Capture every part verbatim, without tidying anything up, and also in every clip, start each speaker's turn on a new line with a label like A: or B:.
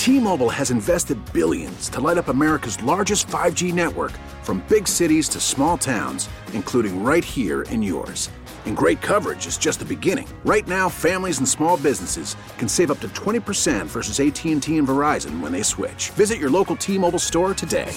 A: T-Mobile has invested billions to light up America's largest five G network, from big cities to small towns, including right here in yours. And great coverage is just the beginning. Right now, families and small businesses can save up to twenty percent versus A T and T and Verizon when they switch. Visit your local T-Mobile store today.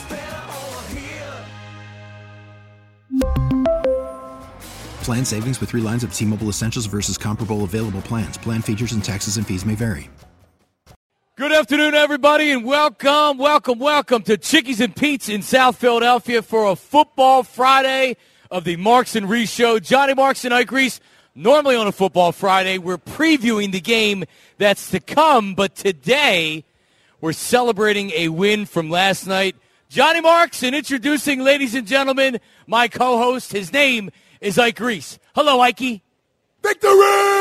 B: Plan savings with three lines of T-Mobile Essentials versus comparable available plans. Plan features and taxes and fees may vary.
C: Good afternoon, everybody, and welcome, welcome, welcome to Chickies and Pete's in South Philadelphia for a Football Friday of the Marks and Reese Show. Johnny Marks and Ike Reese. Normally on a Football Friday, we're previewing the game that's to come, but today we're celebrating a win from last night. Johnny Marks, and introducing, ladies and gentlemen, my co-host. His name is Ike Reese. Hello, Ikey.
D: Victory!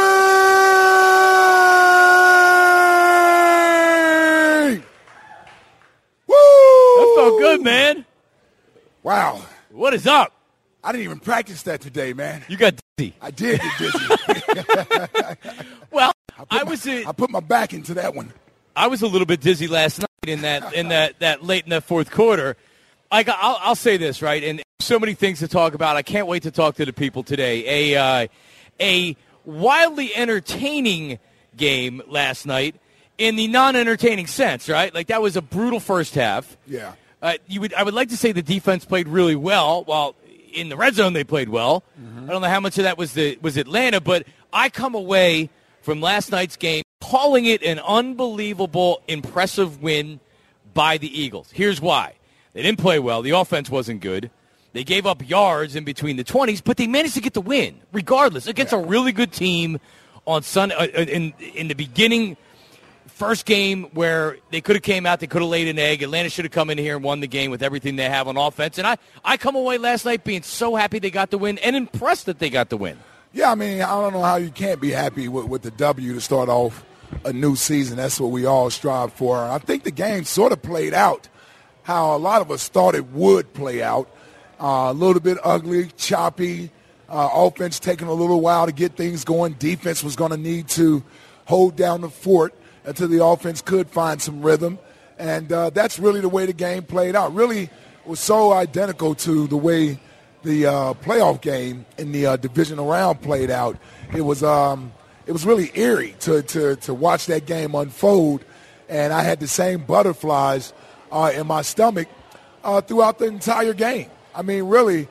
D: Woo!
C: That felt good, man.
D: Wow.
C: What is up?
D: I didn't even practice that today, man.
C: You got dizzy.
D: I did get dizzy.
C: Well,
D: I,
C: I
D: my,
C: was a,
D: I put my back into that one.
C: I was a little bit dizzy last night in that in that, that late in that fourth quarter. I got, I'll, I'll say this, right, and so many things to talk about. I can't wait to talk to the people today. A uh, a wildly entertaining game last night in the non-entertaining sense, right? Like, that was a brutal first half.
D: Yeah.
C: Uh, you would I would like to say the defense played really well. While in the red zone they played well. Mm-hmm. I don't know how much of that was the was Atlanta, but I come away from last night's game calling it an unbelievable, impressive win by the Eagles. Here's why. They didn't play well. The offense wasn't good. They gave up yards in between the twenties, but they managed to get the win, regardless, against yeah. a really good team on Sunday. Uh, in in the beginning, first game where they could have came out, they could have laid an egg. Atlanta should have come in here and won the game with everything they have on offense. And I, I come away last night being so happy they got the win and impressed that they got the win.
D: Yeah, I mean, I don't know how you can't be happy with, with the W to start off a new season. That's what we all strive for. I think the game sort of played out how a lot of us thought it would play out. Uh, a little bit ugly, choppy, uh, offense taking a little while to get things going. Defense was going to need to hold down the fort until the offense could find some rhythm. And uh, that's really the way the game played out. Really was so identical to the way the uh, playoff game in the uh, divisional round played out. It was um, it was really eerie to, to, to watch that game unfold. And I had the same butterflies uh, in my stomach uh, throughout the entire game. I mean, really,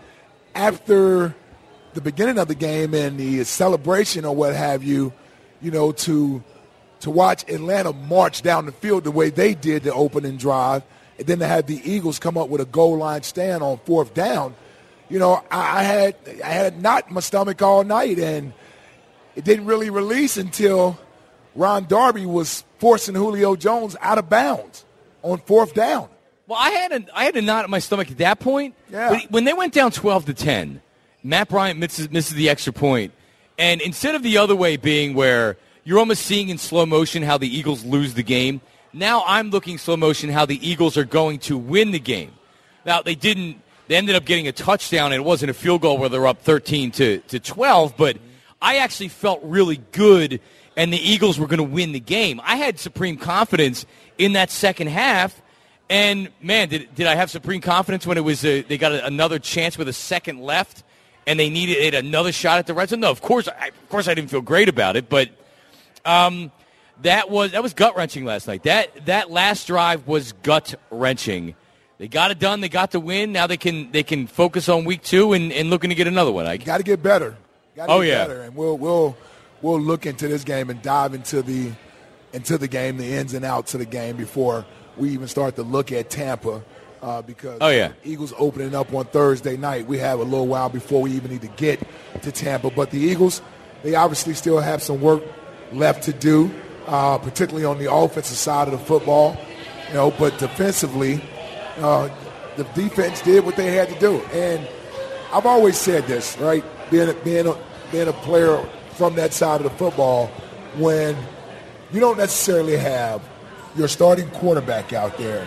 D: after the beginning of the game and the celebration or what have you, you know, to to watch Atlanta march down the field the way they did the opening drive, and then to have the Eagles come up with a goal line stand on fourth down, you know, I, I had I had a knot in my stomach all night, and it didn't really release until Ron Darby was forcing Julio Jones out of bounds on fourth down.
C: Well, I had a I had a knot in my stomach at that point.
D: Yeah.
C: But when they went down twelve to ten, Matt Bryant misses, misses the extra point, and instead of the other way being where you're almost seeing in slow motion how the Eagles lose the game, now I'm looking slow motion how the Eagles are going to win the game. Now they didn't. They ended up getting a touchdown, and it wasn't a field goal where they're up thirteen to twelve. But I actually felt really good, and the Eagles were going to win the game. I had supreme confidence in that second half. And, man, did did I have supreme confidence when it was a, they got a, another chance with a second left and they needed they had another shot at the red zone? No, of course, I, of course I didn't feel great about it, but um, that was that was gut-wrenching last night. That that last drive was gut-wrenching. They got it done. They got the win. Now they can they can focus on week two and, and looking to get another one. I
D: got to get better. Gotta
C: oh
D: get
C: yeah,
D: better. And we'll we'll we'll look into this game and dive into the into the game, the ins and outs of the game before we even start to look at Tampa uh, because
C: oh, yeah.
D: Eagles opening up on Thursday night. We have a little while before we even need to get to Tampa. But the Eagles, they obviously still have some work left to do, uh, particularly on the offensive side of the football. You know, but defensively, uh, the defense did what they had to do. And I've always said this, right? Being a, being a, being a player from that side of the football, when you don't necessarily have your starting quarterback out there,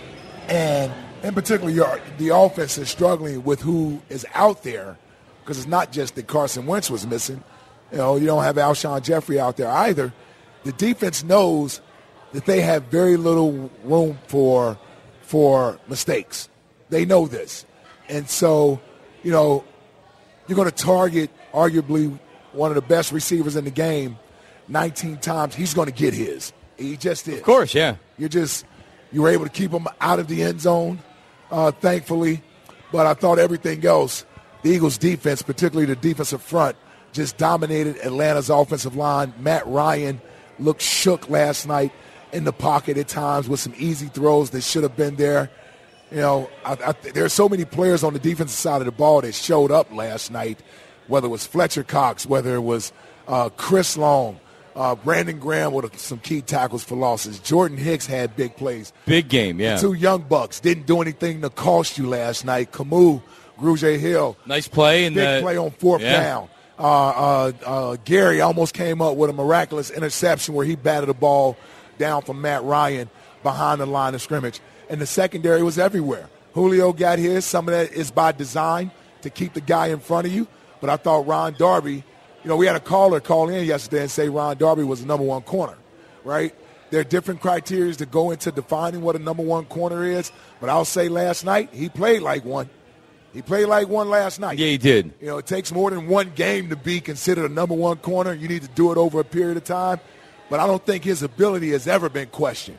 D: and in particular your, the offense is struggling with who is out there, because it's not just that Carson Wentz was missing. You know, you don't have Alshon Jeffrey out there either. The defense knows that they have very little room for for mistakes. They know this. And so, you know, you're going to target arguably one of the best receivers in the game nineteen times. He's going to get his. He just is.
C: Of course, yeah.
D: You're just you were able to keep him out of the end zone, uh, thankfully. But I thought everything else, the Eagles' defense, particularly the defensive front, just dominated Atlanta's offensive line. Matt Ryan looked shook last night in the pocket at times with some easy throws that should have been there. You know, I, I, there are so many players on the defensive side of the ball that showed up last night, whether it was Fletcher Cox, whether it was uh, Chris Long, uh, Brandon Graham with some key tackles for losses. Jordan Hicks had big plays.
C: Big game, yeah.
D: The two young bucks didn't do anything to cost you last night. Camus, Grugier Hill.
C: Nice play. And
D: big play on fourth
C: yeah.
D: down. Uh, uh, uh, Gary almost came up with a miraculous interception where he batted the ball down from Matt Ryan behind the line of scrimmage. And the secondary was everywhere. Julio got his. Some of that is by design to keep the guy in front of you. But I thought Ron Darby, you know, we had a caller call in yesterday and say Ron Darby was the number one corner, right? There are different criteria that go into defining what a number one corner is. But I'll say last night he played like one. He played like one last night.
C: Yeah, he did.
D: You know, it takes more than one game to be considered a number one corner. You need to do it over a period of time. But I don't think his ability has ever been questioned.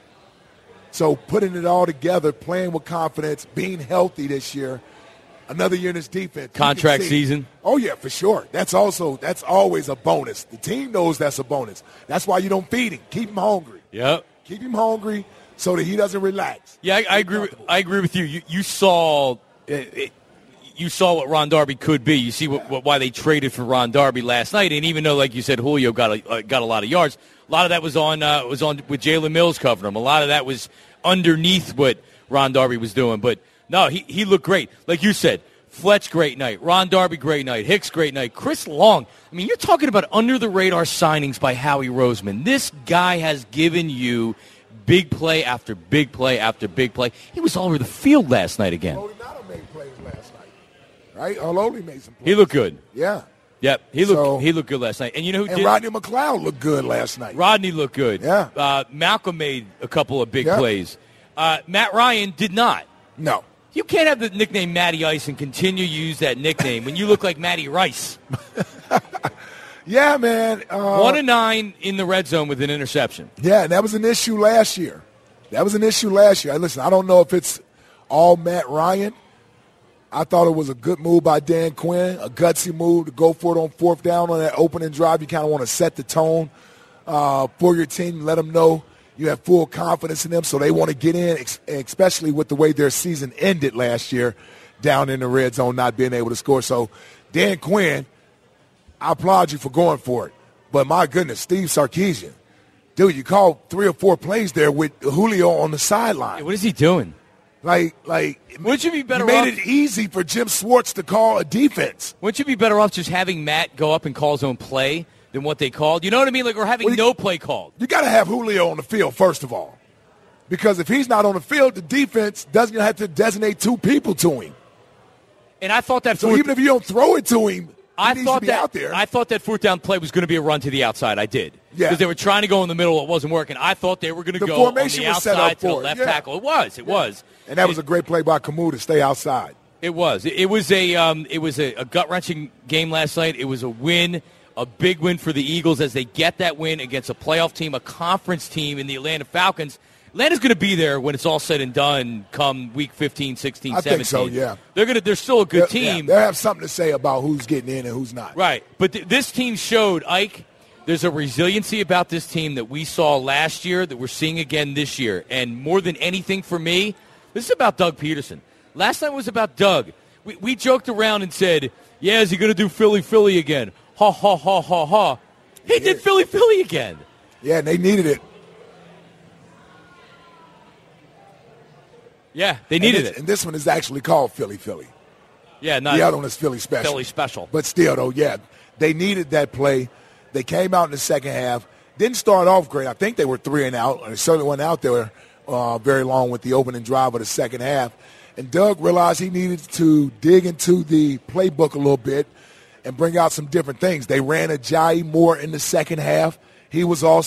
D: So putting it all together, playing with confidence, being healthy this year, another year in his defense.
C: Contract season.
D: Oh, yeah, for sure. That's also that's always a bonus. The team knows that's a bonus. That's why you don't feed him. Keep him hungry.
C: Yep.
D: Keep him hungry so that he doesn't relax.
C: Yeah, I, I agree. With, I agree with you. You, you saw it, it, you saw what Ron Darby could be. You see what, what, why they traded for Ron Darby last night. And even though, like you said, Julio got a, uh, got a lot of yards, a lot of that was on uh, was on with Jalen Mills covering him. A lot of that was underneath what Ron Darby was doing. But no, he he looked great. Like you said, Fletch, great night. Ron Darby, great night. Hicks, great night. Chris Long. I mean, you're talking about under-the-radar signings by Howie Roseman. This guy has given you big play after big play after big play. He was all over the field last night again.
D: Olinato made plays last night, right? Ololi made some plays.
C: He looked good.
D: Yeah.
C: Yep, he looked
D: So-
C: he looked good last night. And you know who
D: And
C: did?
D: Rodney McLeod looked good last night.
C: Rodney looked good.
D: Yeah.
C: Uh, Malcolm made a couple of big
D: Yeah.
C: plays. Uh, Matt Ryan did not.
D: No.
C: You can't have the nickname Matty Ice and continue to use that nickname when you look like Matty Rice.
D: Yeah, man. Uh,
C: One and nine in the red zone with an interception.
D: Yeah, and that was an issue last year. That was an issue last year. Listen, I don't know if it's all Matt Ryan. I thought it was a good move by Dan Quinn, a gutsy move to go for it on fourth down on that opening drive. You kind of want to set the tone uh, for your team, let them know you have full confidence in them, so they want to get in, ex- especially with the way their season ended last year down in the red zone, not being able to score. So, Dan Quinn, I applaud you for going for it. But my goodness, Steve Sarkisian, dude, you called three or four plays there with Julio on the sideline.
C: What is he doing?
D: Like, like,
C: Wouldn't you be better
D: you made
C: off?
D: it easy for Jim Schwartz to call a defense.
C: Wouldn't you be better off just having Matt go up and call his own play than what they called? You know what I mean? Like, or having
D: Well, you-
C: no play called.
D: You got to have Julio on the field, first of all. Because if he's not on the field, the defense doesn't have to designate two people to him.
C: And I thought that
D: So
C: fourth,
D: even if you don't throw it to him, he
C: I
D: needs
C: thought
D: to be
C: that
D: out there.
C: I thought that fourth down play was going to be a run to the outside. I did.
D: Yeah.
C: Because they were trying to go in the middle. It wasn't working. I thought they were going to
D: The
C: go
D: formation
C: on the
D: was set
C: outside
D: up
C: to the
D: for it,
C: left
D: yeah.
C: tackle. It was. It was.
D: and that was a great play by Camus to stay outside.
C: It was. It, it was a. Um, it was a, a gut wrenching game last night. It was a win, a big win for the Eagles as they get that win against a playoff team, a conference team in the Atlanta Falcons. Atlanta's going to be there when it's all said and done come week fifteen, sixteen,
D: I
C: seventeen.
D: think so, yeah.
C: They're going to. They're still a good
D: They'll- yeah,
C: team.
D: they'll have something to say about who's getting in and who's not.
C: Right. But th- this team showed, Ike, there's a resiliency about this team that we saw last year that we're seeing again this year. And more than anything for me, this is about Doug Peterson. Last night was about Doug. We, we joked around and said, yeah, is he going to do Philly, Philly again? Ha, ha, ha, ha, ha. He did Philly, Philly again.
D: Yeah, and they needed it.
C: Yeah, they needed
D: and this,
C: it.
D: And this one is actually called Philly, Philly.
C: Yeah, not
D: The other one is Philly Special.
C: Philly Special.
D: But still, though, yeah, they needed that play. They came out in the second half. Didn't start off great. I think they were three and out. They certainly went out there uh, very long with the opening drive of the second half. And Doug realized he needed to dig into the playbook a little bit and bring out some different things. They ran Ajayi more in the second half. He was awesome.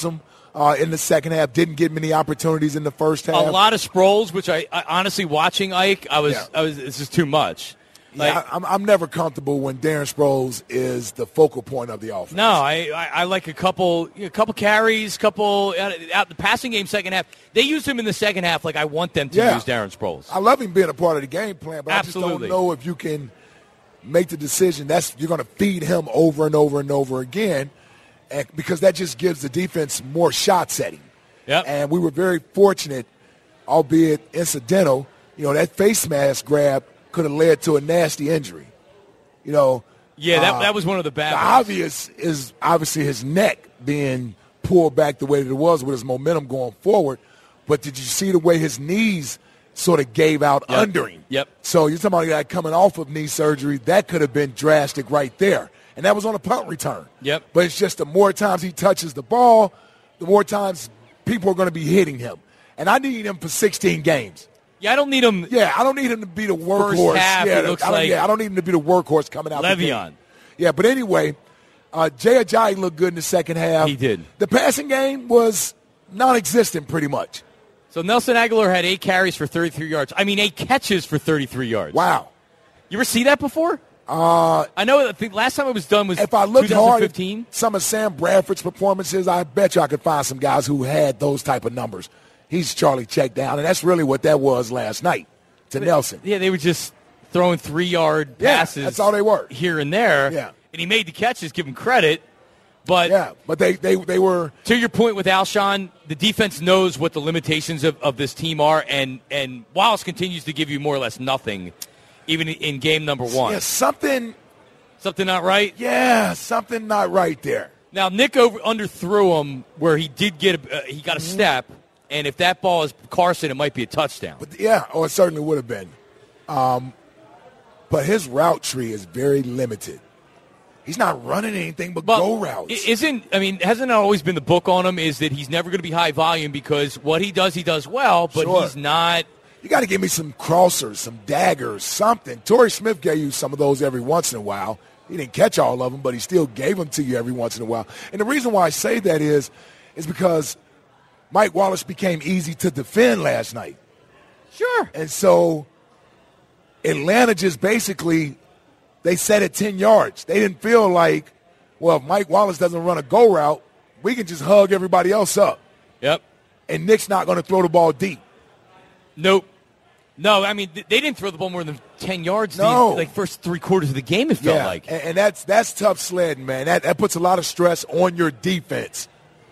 D: uh, in the second half. Didn't get many opportunities in the first half.
C: A lot of Sproles, which I, I honestly watching Ike, I was,
D: Yeah.
C: I was. This is too much. Like,
D: yeah, I'm, I'm never comfortable when Darren Sproles is the focal point of the offense.
C: No, I, I, I like a couple a couple carries, couple out, out the passing game second half. They used him in the second half like I want them to
D: Yeah.
C: use Darren Sproles.
D: I love him being a part of the game plan, but
C: Absolutely.
D: I just don't know if you can make the decision that's you're going to feed him over and over and over again, and, because that just gives the defense more shots at him.
C: Yep.
D: And we were very fortunate, albeit incidental. You know, that face mask grab could have led to a nasty injury. You know.
C: Yeah, that
D: uh,
C: that was one of the bad
D: The
C: ones.
D: obvious is obviously his neck being pulled back the way that it was with his momentum going forward. But did you see the way his knees sort of gave out
C: Yep.
D: under him?
C: Yep.
D: So you're talking about a guy coming off of knee surgery. That could have been drastic right there. And that was on a punt return.
C: Yep.
D: But it's just the more times he touches the ball, the more times people are going to be hitting him. And I need him for sixteen games.
C: Yeah, I don't need him.
D: Yeah, I don't need him to be the
C: First
D: workhorse.
C: half,
D: yeah,
C: it looks
D: I don't,
C: like
D: yeah, I don't need him to be the workhorse coming out the gate.
C: Le'Veon.
D: Yeah, but anyway, uh, Jay Ajayi looked good in the second half.
C: He did.
D: The passing game was non-existent pretty much.
C: So Nelson Aguilar had eight carries for thirty-three yards. I mean, eight catches for thirty-three yards.
D: Wow.
C: You ever see that before?
D: Uh,
C: I know. I think last time it was done was
D: if I looked hard
C: twenty
D: at
C: fifteen.
D: some of Sam Bradford's performances, I bet you I could find some guys who had those type of numbers. He's Charlie check down, and that's really what that was last night to Nelson.
C: Yeah, they were just throwing three-yard
D: Yeah,
C: passes.
D: that's all they were.
C: Here and there.
D: Yeah.
C: And he made the catches, give him credit. But
D: Yeah, but they, they, they were –
C: to your point with Alshon, the defense knows what the limitations of, of this team are, and, and Wallace continues to give you more or less nothing, even in game number one.
D: yeah, something
C: Something not right?
D: – yeah, something not right there.
C: Now, Nick over, underthrew him where he did get a, uh, he got a step, and if that ball is Carson, it might be a touchdown.
D: But yeah, or it certainly would have been. Um, but his route tree is very limited. He's not running anything but,
C: But
D: go routes.
C: i- Isn't I mean, hasn't it always been the book on him is that he's never going to be high volume because what he does, he does well, but
D: Sure.
C: he's not.
D: You got to give me some crossers, some daggers, something. Torrey Smith gave you some of those every once in a while. He didn't catch all of them, but he still gave them to you every once in a while. And the reason why I say that is, is because Mike Wallace became easy to defend last night.
C: Sure.
D: And so Atlanta just basically, they set it ten yards. They didn't feel like, well, if Mike Wallace doesn't run a go route, we can just hug everybody else up.
C: Yep.
D: And Nick's not going to throw the ball deep.
C: Nope. No, I mean, th- they didn't throw the ball more than ten yards
D: No.
C: the like first three quarters of the game, it felt
D: Yeah,
C: like.
D: and, and that's that's tough sledding, man. That that puts a lot of stress on your defense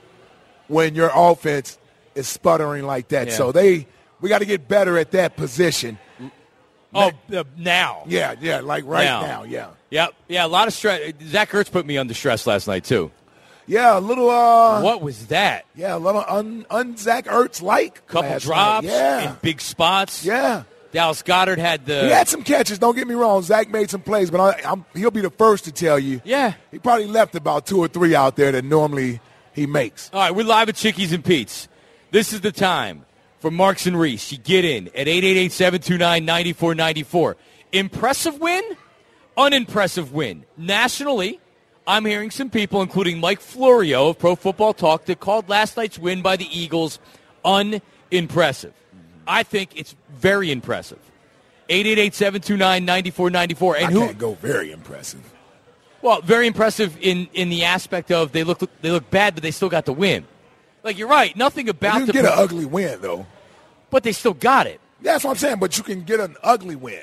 D: when your offense is sputtering like that.
C: Yeah.
D: So they we got to get better at that position.
C: Oh, uh, now.
D: Yeah, yeah, like right
C: Now.
D: now, yeah.
C: Yep. Yeah, a lot of stress. Zach Ertz put me under stress last night, too.
D: Yeah, a little uh
C: What was that?
D: yeah, a little un, un Zach Ertz like
C: Couple drops
D: Yeah.
C: in big spots.
D: Yeah.
C: Dallas Goedert had the.
D: He had some catches, don't get me wrong. Zach made some plays, but I, I'm, he'll be the first to tell you.
C: Yeah.
D: He probably left about two or three out there that normally he makes.
C: All right, we're live at Chickies and Pete's. This is the time for Marks and Reese. You get in at eight eight eight, seven two nine, nine four nine four. Impressive win, unimpressive win. Nationally, I'm hearing some people, including Mike Florio of Pro Football Talk, that called last night's win by the Eagles unimpressive. I think it's very impressive. eight eight eight, seven two nine, nine four nine four. And
D: I
C: who?
D: can't go very impressive.
C: Well, very impressive in, in the aspect of they look they look bad, but they still got the win. Like, you're right. Nothing about
D: You can
C: the
D: get an ugly win, though.
C: but they still got it.
D: That's what I'm saying, but you can get an ugly win.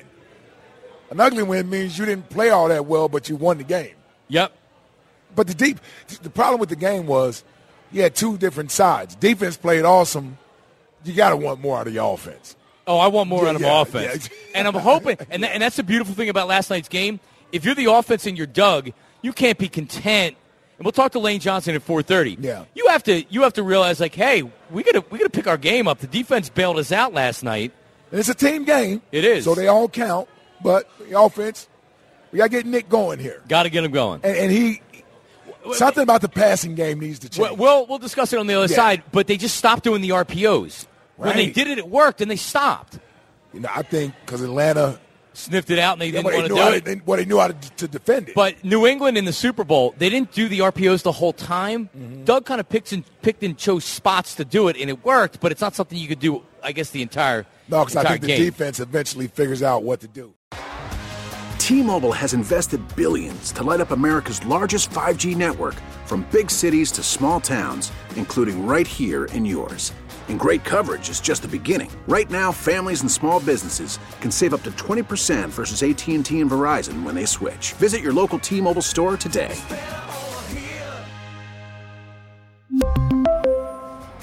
D: An ugly win means you didn't play all that well, but you won the game.
C: Yep.
D: But the deep, the problem with the game was you had two different sides. Defense played awesome. You got to want more out of your offense.
C: Oh, I want more
D: Yeah,
C: out of
D: yeah,
C: offense.
D: yeah.
C: And I'm hoping, and, that, and that's the beautiful thing about last night's game. If you're the offense and you're Doug, you can't be content. And we'll talk to Lane Johnson at four thirty.
D: Yeah.
C: You have to you have to realize, like, hey, we gotta we gotta pick our game up. The defense bailed us out last night.
D: And it's a team game.
C: It is.
D: So they all count. But the offense, we got to get Nick going here.
C: Got to get him going.
D: And, and he, something about the passing game needs to change.
C: Well, we'll, we'll discuss it on the other
D: Yeah.
C: side, but they just stopped doing the R P Os. When they
D: Right.
C: did it, it worked, and they stopped.
D: You know, I think because Atlanta
C: sniffed it out and they
D: Yeah,
C: didn't
D: but they
C: want to
D: knew
C: do
D: how
C: it.
D: to, they, well, they knew how to, to defend it.
C: But New England in the Super Bowl, they didn't do the R P Os the whole time. Mm-hmm. Doug kind of picked and picked and chose spots to do it, and it worked. But it's not something you could do, I guess, the entire
D: no, because I think
C: game.
D: the defense eventually figures out what to do.
A: T-Mobile has invested billions to light up America's largest five G network, from big cities to small towns, including right here in yours. And great coverage is just the beginning. Right now, families and small businesses can save up to twenty percent versus A T and T and Verizon when they switch. Visit your local T-Mobile store today.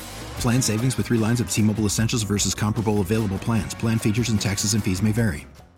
B: Plan savings with three lines of T-Mobile Essentials versus comparable available plans. Plan features and taxes and fees may vary.